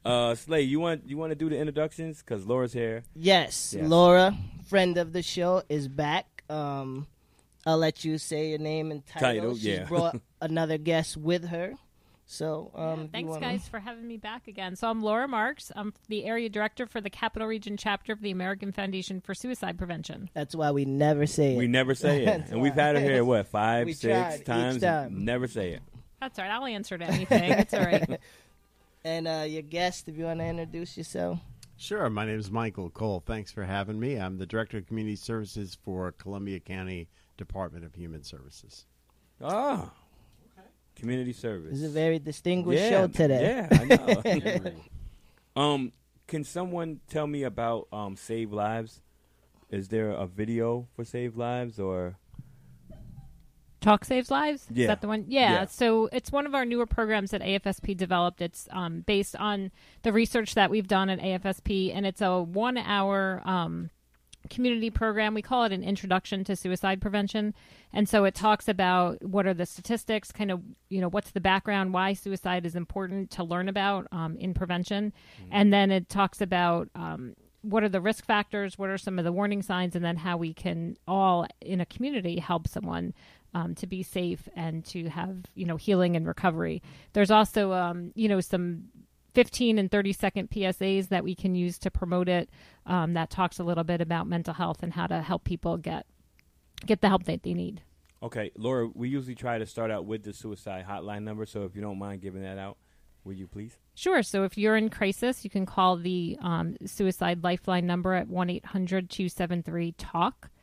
Slay, you want to do the introductions? Because Laura's here. Yes, Laura, friend of the show, is back. I'll let you say your name and title. She's brought another guest with her. So, thanks, guys, for having me back again. So I'm Laura Marks. I'm the area director for the Capital Region chapter of the American Foundation for Suicide Prevention. That's why we never say it. We never say it. And we've had her here, what, 5, 6 times? Never say it. That's all right. I'll answer to anything. It's all right. And your guest, if you want to introduce yourself. Sure. My name is Michael Cole. Thanks for having me. I'm the Director of Community Services for Columbia County Department of Human Services. Oh, community service. It's a very distinguished show today. Yeah, I know. Can someone tell me about Save Lives? Is there a video for Save Lives or... Talk Saves Lives? Yeah. Is that the one? Yeah. So it's one of our newer programs that AFSP developed. It's based on the research that we've done at AFSP, and it's a 1-hour community program. We call it an introduction to suicide prevention. And so it talks about what are the statistics, kind of, what's the background, why suicide is important to learn about in prevention. Mm-hmm. And then it talks about what are the risk factors, what are some of the warning signs, and then how we can all in a community help someone to be safe and to have, healing and recovery. There's also, some 15 and 30-second PSAs that we can use to promote it that talks a little bit about mental health and how to help people get the help that they need. Okay, Laura, we usually try to start out with the suicide hotline number, so if you don't mind giving that out, will you please? Sure. So if you're in crisis, you can call the Suicide Lifeline number at 1-800-273-TALK.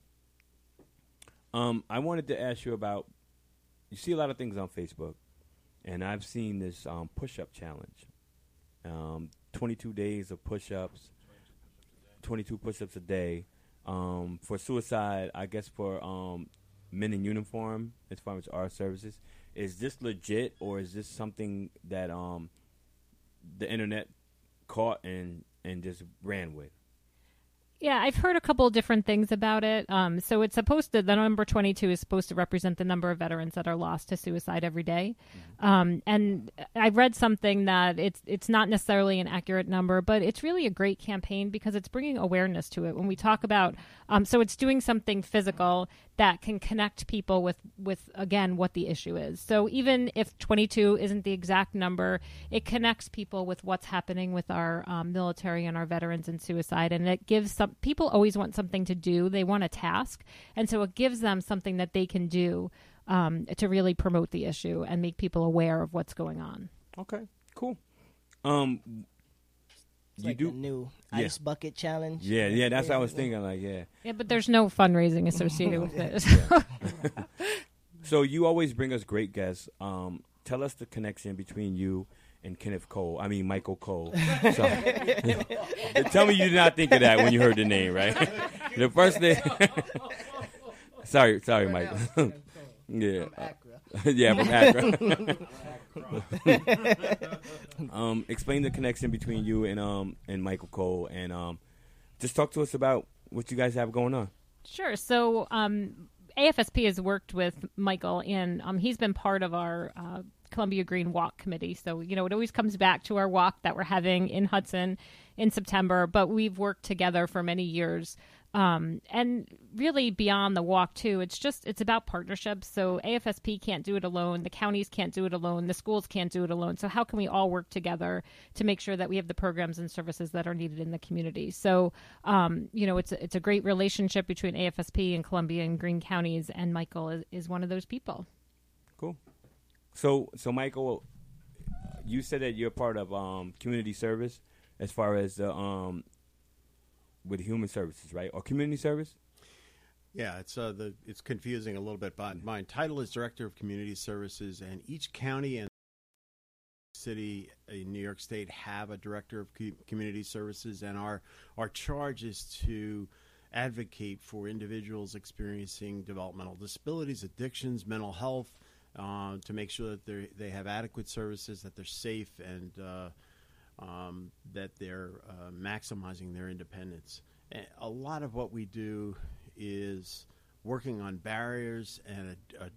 I wanted to ask you about, you see a lot of things on Facebook, and I've seen this push-up challenge. 22 days of push-ups, 22 push-ups a day. For suicide, I guess for men in uniform, as far as our services. Is this legit, or is this something that the internet caught and just ran with? Yeah, I've heard a couple of different things about it. So it's supposed to, the number 22 is supposed to represent the number of veterans that are lost to suicide every day. Mm-hmm. And I read something that it's not necessarily an accurate number, but it's really a great campaign because it's bringing awareness to it. When we talk about, so it's doing something physical that can connect people with again, what the issue is. So even if 22 isn't the exact number, it connects people with what's happening with our military and our veterans in suicide. And it gives people always want something to do. They want a task. And so it gives them something that they can do to really promote the issue and make people aware of what's going on. Okay, cool. It's like a new ice bucket challenge. Yeah, that's what I was thinking. Yeah, but there's no fundraising associated with it. So you always bring us great guests. Tell us the connection between you and Michael Cole. So, tell me you did not think of that when you heard the name, right? The first thing. sorry, Michael. Yeah. From Accra. Explain the connection between you and Michael Cole, and just talk to us about what you guys have going on. Sure. So AFSP has worked with Michael, and he's been part of our Columbia Green Walk Committee. So, it always comes back to our walk that we're having in Hudson in September, but we've worked together for many years. And really beyond the walk too, it's about partnerships. So AFSP can't do it alone. The counties can't do it alone. The schools can't do it alone. So how can we all work together to make sure that we have the programs and services that are needed in the community? So, it's a great relationship between AFSP and Columbia and Greene counties, and Michael is one of those people. Cool. So Michael, you said that you're part of community service as far as with human services, right? Or community service? Yeah, it's confusing a little bit, but my title is Director of Community Services, and each county and city in New York State have a Director of Community Services, and our charge is to advocate for individuals experiencing developmental disabilities, addictions, mental health, to make sure that they have adequate services, that they're safe, and that they're maximizing their independence. And a lot of what we do is working on barriers and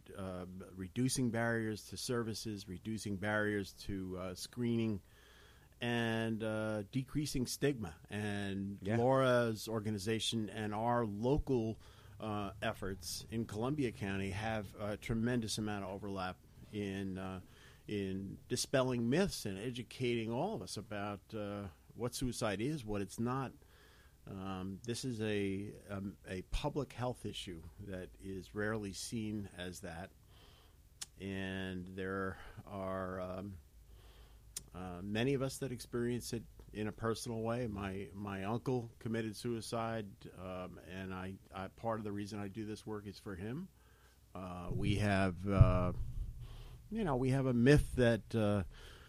reducing barriers to services, reducing barriers to screening, and decreasing stigma. And Laura's organization and our local efforts in Columbia County have a tremendous amount of overlap in dispelling myths and educating all of us about what suicide is, what it's not. This is a public health issue that is rarely seen as that, and there are many of us that experience it in a personal way. My uncle committed suicide, and I part of the reason I do this work is for him. We have we have a myth that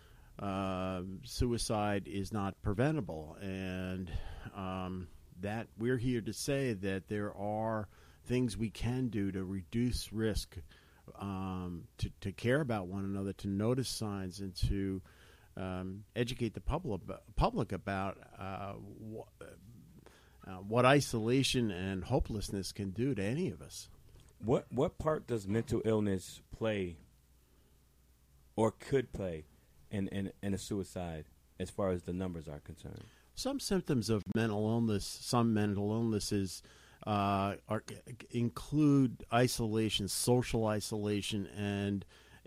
suicide is not preventable, and that we're here to say that there are things we can do to reduce risk, to care about one another, to notice signs, and to educate the public about what isolation and hopelessness can do to any of us. What part does mental illness play, or could play, in a suicide, as far as the numbers are concerned? Some symptoms of mental illness, some mental illnesses include isolation, social isolation, and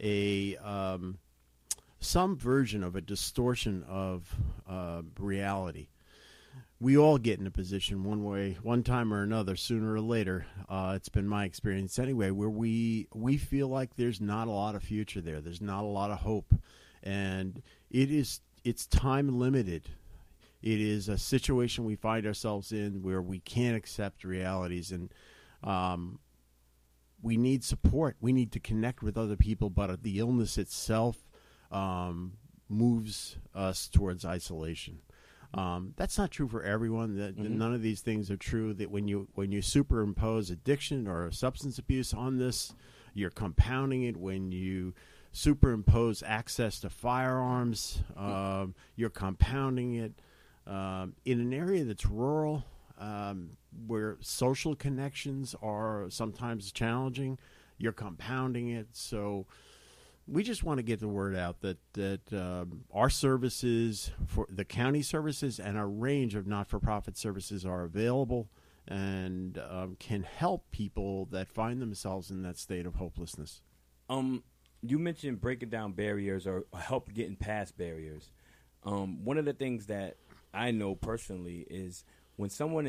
some version of a distortion of reality. We all get in a position one time or another, sooner or later. It's been my experience anyway, where we feel like there's not a lot of future there. There's not a lot of hope, and it's time limited. It is a situation we find ourselves in where we can't accept realities, and we need support. We need to connect with other people, but the illness itself moves us towards isolation. That's not true for everyone. None of these things are true. That when you superimpose addiction or substance abuse on this, you're compounding it. When you superimpose access to firearms, you're compounding it. In an area that's rural, where social connections are sometimes challenging, you're compounding it. So we just want to get the word out that our services, for the county services and a range of not-for-profit services, are available and can help people that find themselves in that state of hopelessness. You mentioned breaking down barriers or help getting past barriers. One of the things that I know personally is when someone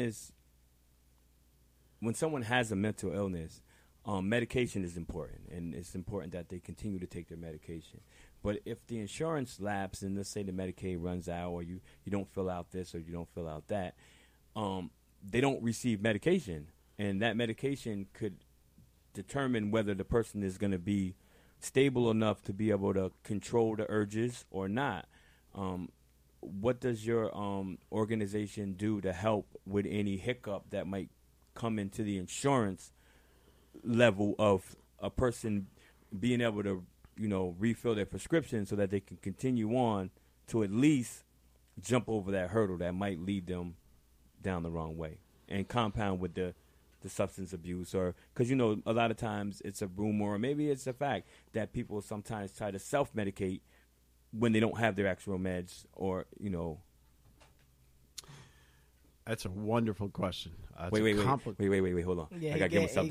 has a mental illness, medication is important, and it's important that they continue to take their medication. But if the insurance lapses, and let's say the Medicaid runs out, or you don't fill out this or you don't fill out that, they don't receive medication, and that medication could determine whether the person is going to be stable enough to be able to control the urges or not. What does your organization do to help with any hiccup that might come into the insurance level of a person being able to, refill their prescription so that they can continue on to at least jump over that hurdle that might lead them down the wrong way, and compound with the substance abuse? Or because, a lot of times it's a rumor, or maybe it's a fact, that people sometimes try to self-medicate when they don't have their actual meds, or, That's a wonderful question. Wait, hold on. Yeah, I got to give myself the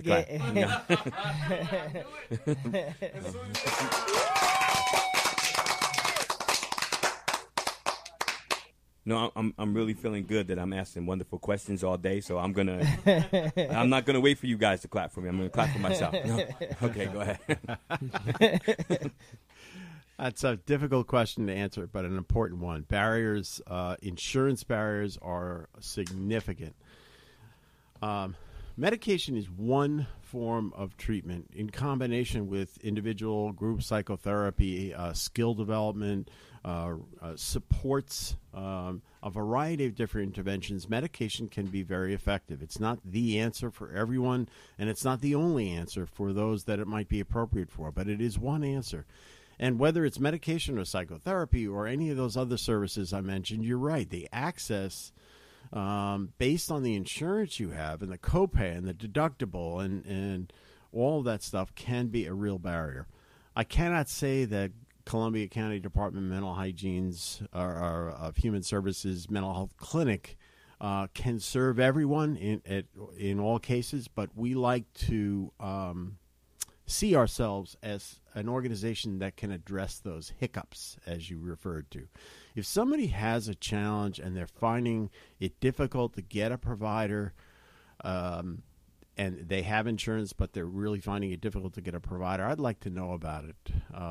clap. No, I'm really feeling good that I'm asking wonderful questions all day, so I'm not gonna wait for you guys to clap for me. I'm gonna clap for myself. No? Okay, go ahead. That's a difficult question to answer, but an important one. Barriers, insurance barriers are significant. Medication is one form of treatment in combination with individual group psychotherapy, skill development, supports, a variety of different interventions. Medication can be very effective. It's not the answer for everyone, and it's not the only answer for those that it might be appropriate for, but it is one answer. And whether it's medication or psychotherapy or any of those other services I mentioned, you're right. The access, based on the insurance you have and the copay and the deductible and all of that stuff, can be a real barrier. I cannot say that Columbia County Department of Mental Hygiene's or of Human Services mental health clinic can serve everyone in all cases, but we like to see ourselves as an organization that can address those hiccups, as you referred to. If somebody has a challenge and they're finding it difficult to get a provider, and they have insurance, but they're really finding it difficult to get a provider, I'd like to know about it.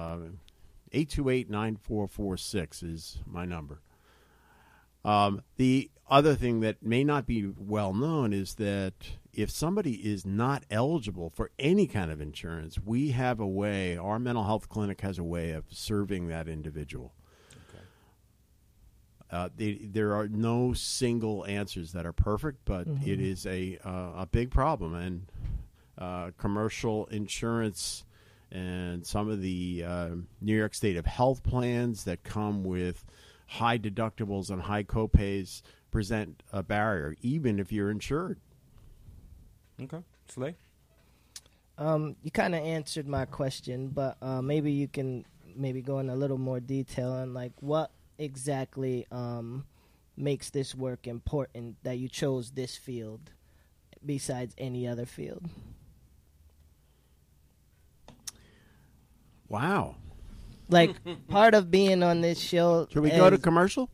828-9446 is my number. The other thing that may not be well known is that if somebody is not eligible for any kind of insurance, we have a way, our mental health clinic has a way of serving that individual. There are no single answers that are perfect, but it is a big problem. And commercial insurance and some of the New York State of Health plans that come with high deductibles and high copays present a barrier, even if you're insured. Okay. Slay? You kind of answered my question, but maybe you can go in a little more detail on like what exactly makes this work important that you chose this field besides any other field. Wow. Like part of being on this show. Should we go to commercial?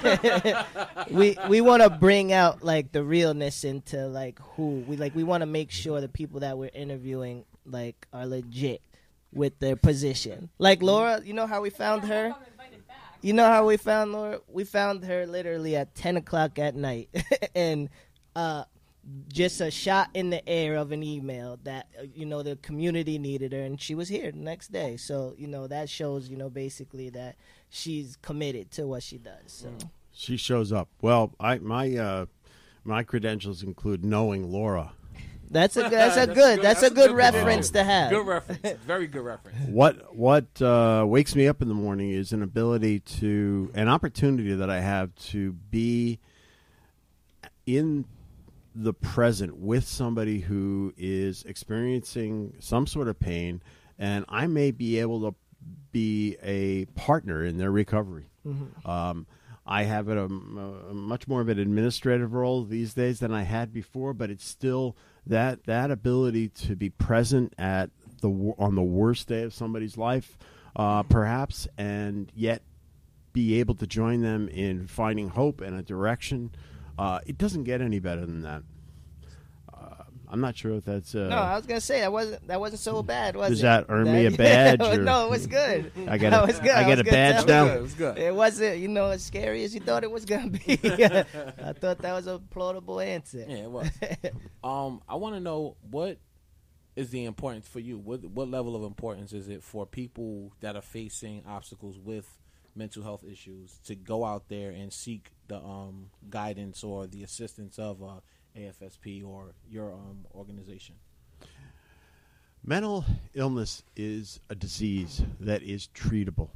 we want to bring out like the realness into like who we want to make sure the people that we're interviewing like are legit with their position. Like Laura, you know how we found her? You know how we found Laura? We found her literally at 10 o'clock at night. And just a shot in the air of an email that, the community needed her, and she was here the next day. So, that shows, basically that she's committed to what she does. So she shows up. Well, my credentials include knowing Laura. That's a good reference to have. Good reference. Very good reference. What wakes me up in the morning is an opportunity that I have to be in the present with somebody who is experiencing some sort of pain, and I may be able to be a partner in their recovery. Mm-hmm. I have a much more of an administrative role these days than I had before, but it's still that ability to be present on the worst day of somebody's life, perhaps, and yet be able to join them in finding hope and a direction. It doesn't get any better than that. I'm not sure if that's. No, I was gonna say that wasn't so bad, was it? Does that earn me a badge? Or? No, it was good. I get a badge now. It was good. It wasn't, as scary as you thought it was gonna be. I thought that was a plausible answer. Yeah, it was. I want to know what is the importance for you. What level of importance is it for people that are facing obstacles with mental health issues to go out there and seek the guidance or the assistance of AFSP or your organization? Mental illness is a disease that is treatable.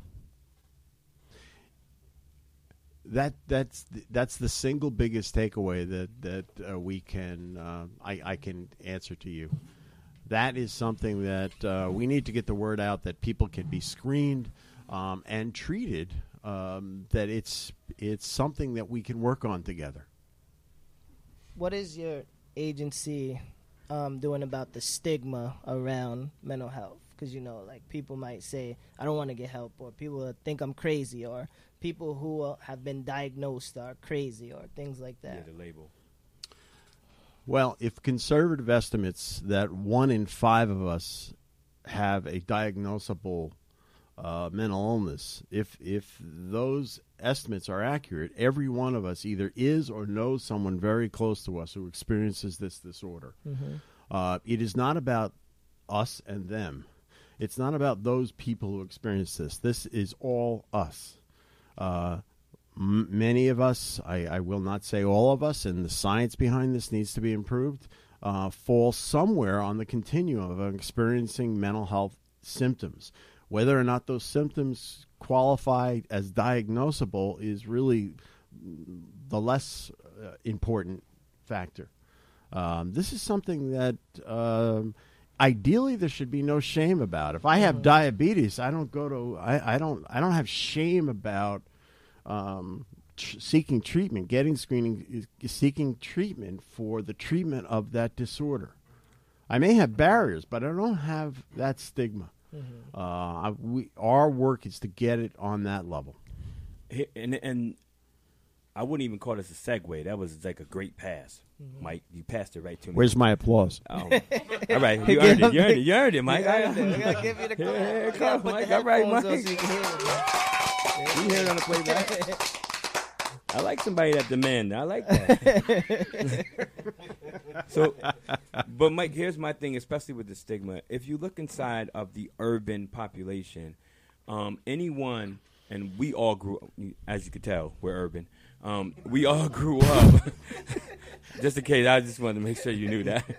That's the single biggest takeaway that we can I can answer to you. That is something that we need to get the word out that people can be screened and treated. That it's something that we can work on together. What is your agency doing about the stigma around mental health? Because, people might say, I don't want to get help, or people think I'm crazy, or people who have been diagnosed are crazy, or things like that. Yeah, the label. Well, if conservative estimates that 1 in 5 of us have a diagnosable mental illness, if those estimates are accurate, every one of us either is or knows someone very close to us who experiences this disorder. Mm-hmm. It is not about us and them. It's not about those people who experience this. This is all us. Many of us, I will not say all of us, and the science behind this needs to be improved, fall somewhere on the continuum of experiencing mental health symptoms. Whether or not those symptoms qualify as diagnosable is really the less important factor. This is something that ideally there should be no shame about it. If I have diabetes, I don't go to I don't have shame about seeking treatment, seeking treatment for the treatment of that disorder. I may have barriers, but I don't have that stigma. Our work is to get it on that level. And I wouldn't even call this a segue. That was like a great pass, Mike. You passed it right to me. Where's my applause? All right, you earned it. You earned it, Mike. We gotta give you the clap. Here it We gotta comes, put Mike. the All right, headphones Mike. on so you can hear it. You hear it on the playback. I like somebody that demand. I like that. So, but Mike, here's my thing, especially with the stigma. If you look inside of the urban population, anyone, and we all grew up, as you could tell, we're urban. We all grew up. Just in case, I just wanted to make sure you knew that.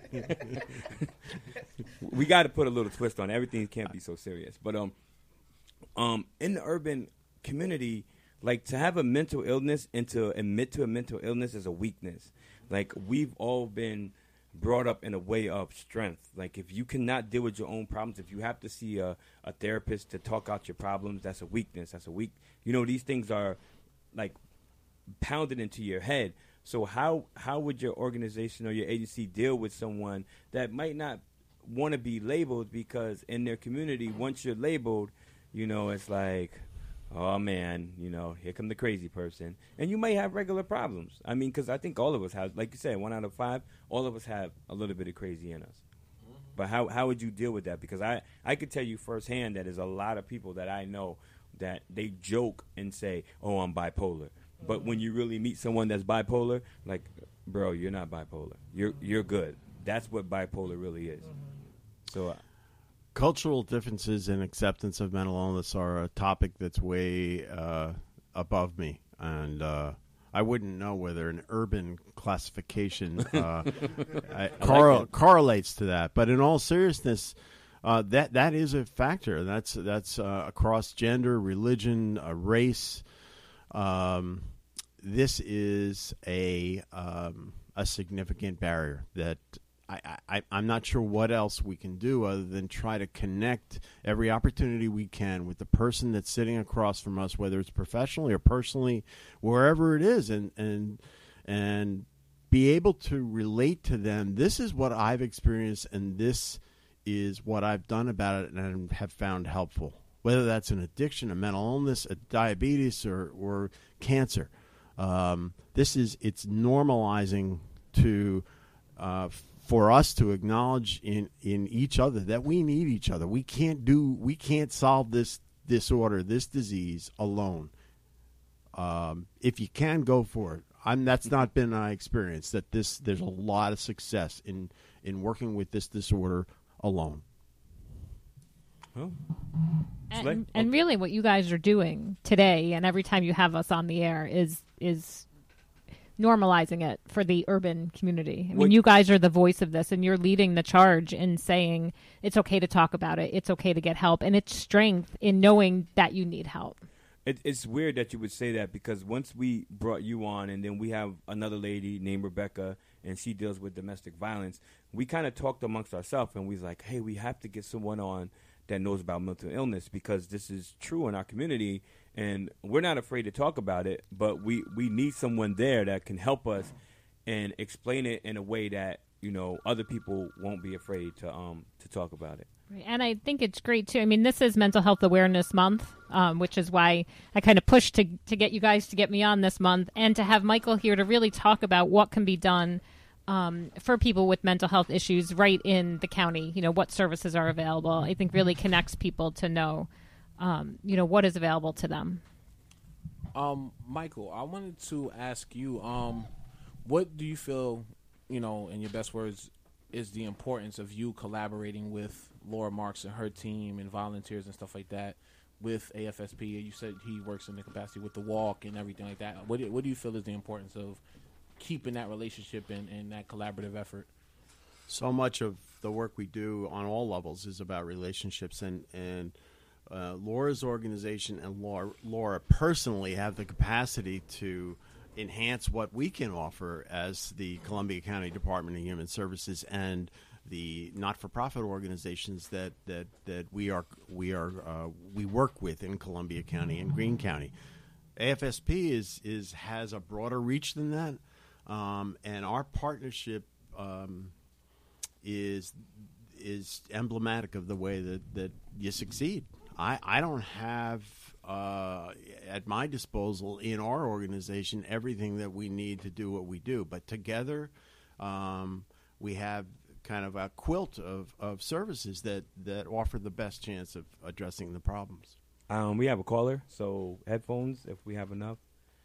We got to put a little twist on it. Everything can't be so serious. But in the urban community, like, to have a mental illness and to admit to a mental illness is a weakness. Like, we've all been brought up in a way of strength. Like, if you cannot deal with your own problems, if you have to see a therapist to talk out your problems, that's a weakness. That's a weak. These things are like pounded into your head. So how would your organization or your agency deal with someone that might not want to be labeled, because in their community, once you're labeled, it's like, oh man, here come the crazy person. And you may have regular problems. I mean, because I think all of us have, like you said, 1 out of 5, all of us have a little bit of crazy in us. But how would you deal with that? Because I could tell you firsthand that there's a lot of people that I know that they joke and say, oh, I'm bipolar. But when you really meet someone that's bipolar, like, bro, you're not bipolar. You're good. That's what bipolar really is. So cultural differences in acceptance of mental illness are a topic that's way above me, and I wouldn't know whether an urban classification correlates to that. But in all seriousness, that is a factor. That's across gender, religion, race. This is a significant barrier that I'm not sure what else we can do other than try to connect every opportunity we can with the person that's sitting across from us, whether it's professionally or personally, wherever it is, and be able to relate to them. This is what I've experienced, and this is what I've done about it and have found helpful, whether that's an addiction, a mental illness, a diabetes, or cancer. It's normalizing to for us to acknowledge in each other that we need each other. We can't solve this disorder, this disease alone. If you can, go for it. That's not been my experience. There's a lot of success in working with this disorder alone. Oh. And really what you guys are doing today and every time you have us on the air is normalizing it for the urban community. I mean, you guys are the voice of this, and you're leading the charge in saying it's okay to talk about it, it's okay to get help, and it's strength in knowing that you need help. It's weird that you would say that, because once we brought you on, and then we have another lady named Rebecca, and she deals with domestic violence, we kind of talked amongst ourselves, and we was like, hey, we have to get someone on that knows about mental illness, because this is true in our community, and we're not afraid to talk about it, but we need someone there that can help us and explain it in a way that, other people won't be afraid to talk about it. And I think it's great, too. I mean, this is Mental Health Awareness Month, which is why I kind of pushed to get you guys to get me on this month, and to have Michael here to really talk about what can be done for people with mental health issues right in the county. What services are available. I think really connects people to know, what is available to them. Michael, I wanted to ask you, what do you feel, in your best words, is the importance of you collaborating with Laura Marks and her team and volunteers and stuff like that with AFSP? You said he works in the capacity with the walk and everything like that. What do you feel is the importance of keeping that relationship and that collaborative effort? So much of the work we do on all levels is about relationships, and Laura's organization and Laura personally have the capacity to enhance what we can offer as the Columbia County Department of Human Services, and the not-for-profit organizations that we work with in Columbia County and Greene County. AFSP has a broader reach than that, and our partnership is emblematic of the way that you succeed. I don't have at my disposal in our organization everything that we need to do what we do, but together we have kind of a quilt of services that offer the best chance of addressing the problems. We have a caller, so headphones if we have enough.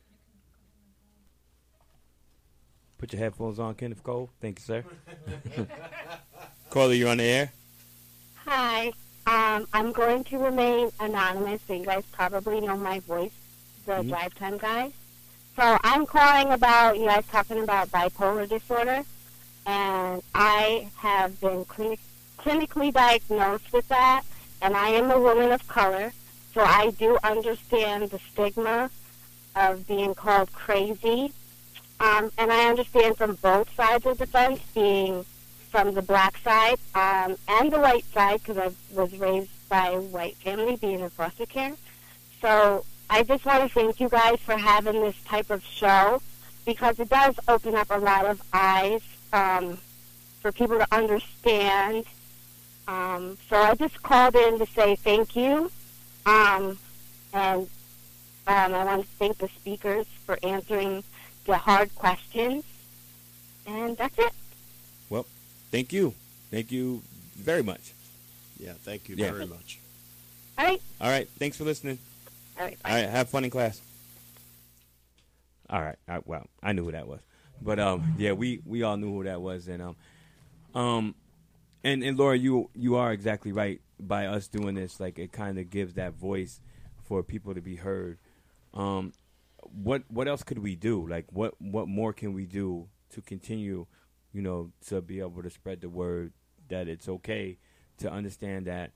Put your headphones on, Kenneth Cole. Thank you, sir. Caller, you're on the air. Hi. I'm going to remain anonymous, so you guys probably know my voice, the Drive Time guy. So I'm calling about you guys talking about bipolar disorder, and I have been clinically diagnosed with that, and I am a woman of color, so I do understand the stigma of being called crazy, and I understand from both sides of the fence, being from the black side and the white side, because I was raised by a white family, being in foster care. So I just want to thank you guys for having this type of show, because it does open up a lot of eyes for people to understand. So I just called in to say thank you, and I want to thank the speakers for answering the hard questions, and that's it. Well, thank you. Thank you very much. Yeah, thank you very much. All right. All right. Thanks for listening. All right. Bye. All right. Have fun in class. All right. Well, I knew who that was, but yeah, we all knew who that was, and Laura, you are exactly right. By us doing this, like, it kind of gives that voice for people to be heard. What else could we do? Like, what more can we do to continue, to be able to spread the word that it's okay to understand that.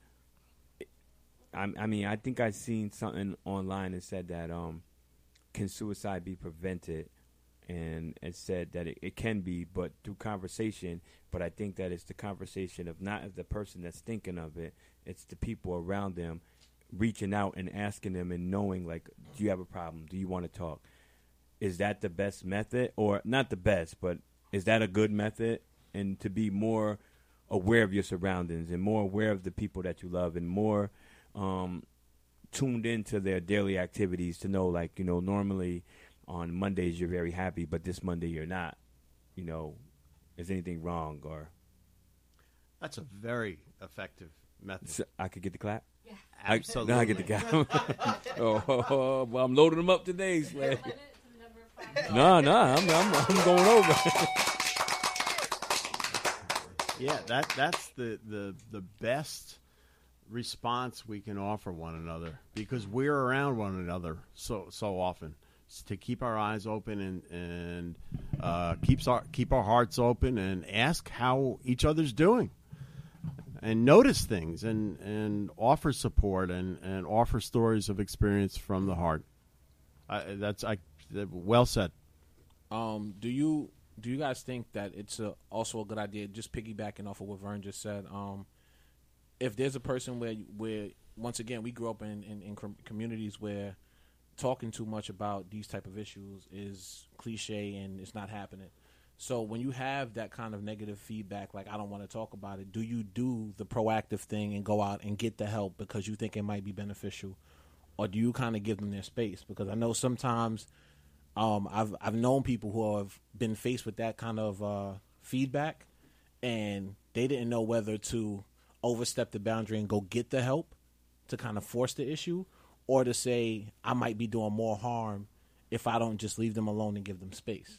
I mean, I think I seen something online that said that can suicide be prevented, and it said that it can be, but through conversation. But I think that it's the conversation of not as the person that's thinking of it, it's the people around them reaching out and asking them and knowing, like, do you have a problem? Do you want to talk? Is that the best method? Or not the best, but is that a good method? And to be more aware of your surroundings and more aware of the people that you love and more tuned into their daily activities to know, like, normally on Mondays you're very happy, but this Monday you're not. Is anything wrong? Or that's a very effective method. So I could get the clap? Yeah. Absolutely. I get the clap. Well, I'm loading them up today, Slay. No, I'm going over. Yeah, that's the best response we can offer one another, because we're around one another so often. It's to keep our eyes open and keep our hearts open and ask how each other's doing, and notice things and offer support and offer stories of experience from the heart. Well said. Do you guys think that it's also a good idea, just piggybacking off of what Vern just said, if there's a person where once again, we grew up in communities where talking too much about these type of issues is cliche and it's not happening. So when you have that kind of negative feedback, like, I don't want to talk about it, do you do the proactive thing and go out and get the help because you think it might be beneficial? Or do you kind of give them their space? Because I know sometimes I've known people who have been faced with that kind of feedback, and they didn't know whether to overstep the boundary and go get the help to kind of force the issue, or to say, I might be doing more harm if I don't just leave them alone and give them space.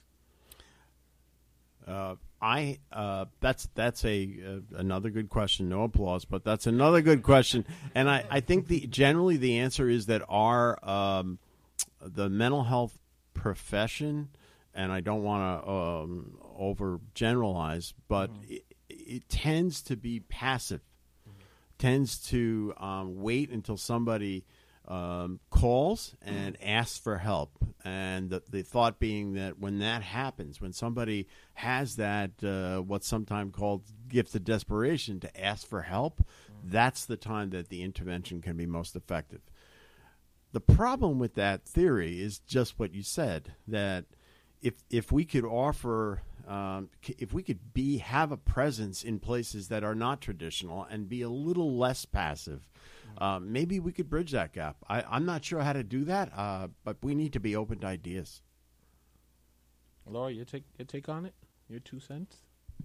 That's another good question. No applause, but that's another good question. And I think generally the answer is that our the mental health profession, and I don't want to overgeneralize, but it tends to be passive. Tends to wait until somebody calls and asks for help. And the thought being that when that happens, when somebody has that what's sometimes called gift of desperation to ask for help, that's the time that the intervention can be most effective. The problem with that theory is just what you said, that if we could offer, if we could have a presence in places that are not traditional and be a little less passive, maybe we could bridge that gap. I'm not sure how to do that, but we need to be open to ideas. Laura, your take on it? Your 2 cents?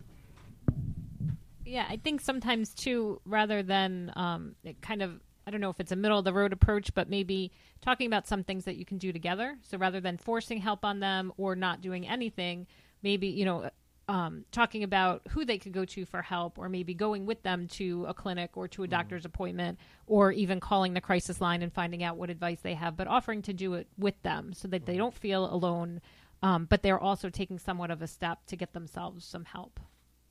Yeah, I think sometimes too, rather than it kind of, I don't know if it's a middle of the road approach, but maybe talking about some things that you can do together. So rather than forcing help on them or not doing anything, maybe, talking about who they could go to for help, or maybe going with them to a clinic or to a doctor's appointment, or even calling the crisis line and finding out what advice they have, but offering to do it with them so that they don't feel alone, but they're also taking somewhat of a step to get themselves some help.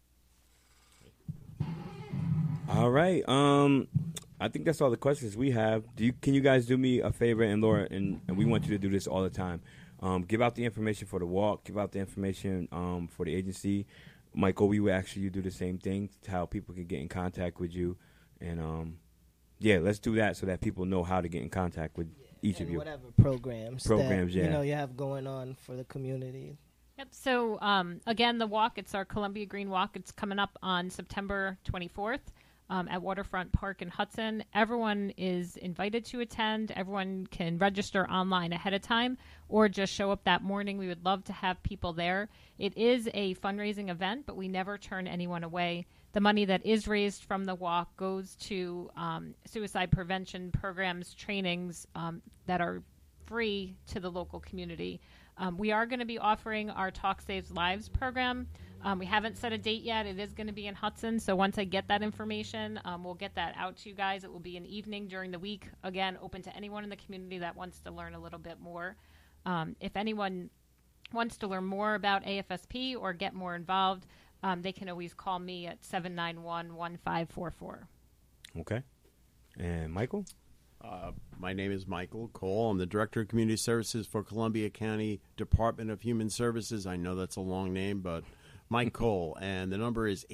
All right. I think that's all the questions we have. Can you guys do me a favor, and Laura, and we want you to do this all the time. Give out the information for the walk. Give out the information for the agency. Michael, we would actually you do the same thing, to how people can get in contact with you. And, let's do that so that people know how to get in contact with each of you. Whatever programs that, yeah. You have going on for the community. Yep. So, again, the walk, it's our Columbia Green Walk. It's coming up on September 24th. At Waterfront Park in Hudson. Everyone is invited to attend. Everyone can register online ahead of time or just show up that morning. We would love to have people there. It is a fundraising event, but we never turn anyone away. The money that is raised from the walk goes to suicide prevention programs, trainings that are free to the local community. We are going to be offering our Talk Saves Lives program. We haven't set a date yet. It is going to be in Hudson. So once I get that information, we'll get that out to you guys. It will be an evening during the week. Again, open to anyone in the community that wants to learn a little bit more. If anyone wants to learn more about AFSP or get more involved, they can always call me at 791-1544. Okay. And Michael? My name is Michael Cole. I'm the Director of Community Services for Columbia County Department of Human Services. I know that's a long name, but Mike Cole. And the number is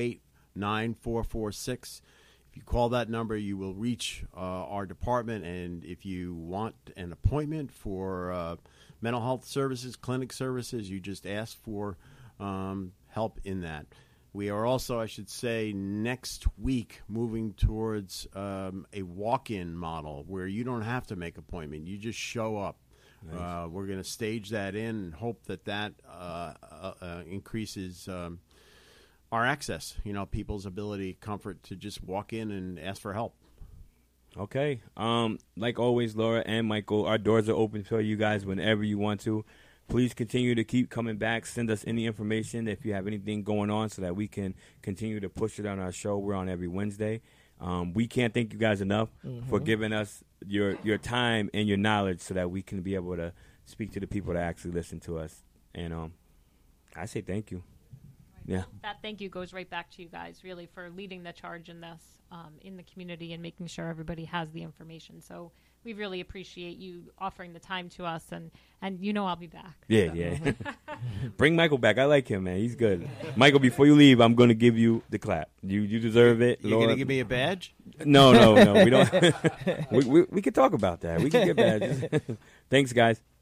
828-9446. If you call that number, you will reach our department. And if you want an appointment for mental health services, clinic services, you just ask for help in that. We are also, I should say, next week moving towards a walk-in model where you don't have to make an appointment. You just show up. Nice. We're going to stage that in and hope that increases our access, people's ability, comfort to just walk in and ask for help. Okay. Like always, Laura and Michael, our doors are open for you guys whenever you want to. Please continue to keep coming back. Send us any information if you have anything going on so that we can continue to push it on our show. We're on every Wednesday. We can't thank you guys enough for giving us your time and your knowledge so that we can be able to speak to the people that actually listen to us. And I say thank you. Yeah. That thank you goes right back to you guys, really, for leading the charge in this in the community and making sure everybody has the information. So we really appreciate you offering the time to us, and I'll be back. Yeah, so. Yeah. Bring Michael back. I like him, man. He's good. Michael, before you leave, I'm going to give you the clap. You deserve it. You're going to give me a badge? No. We don't. we can talk about that. We can get badges. Thanks, guys.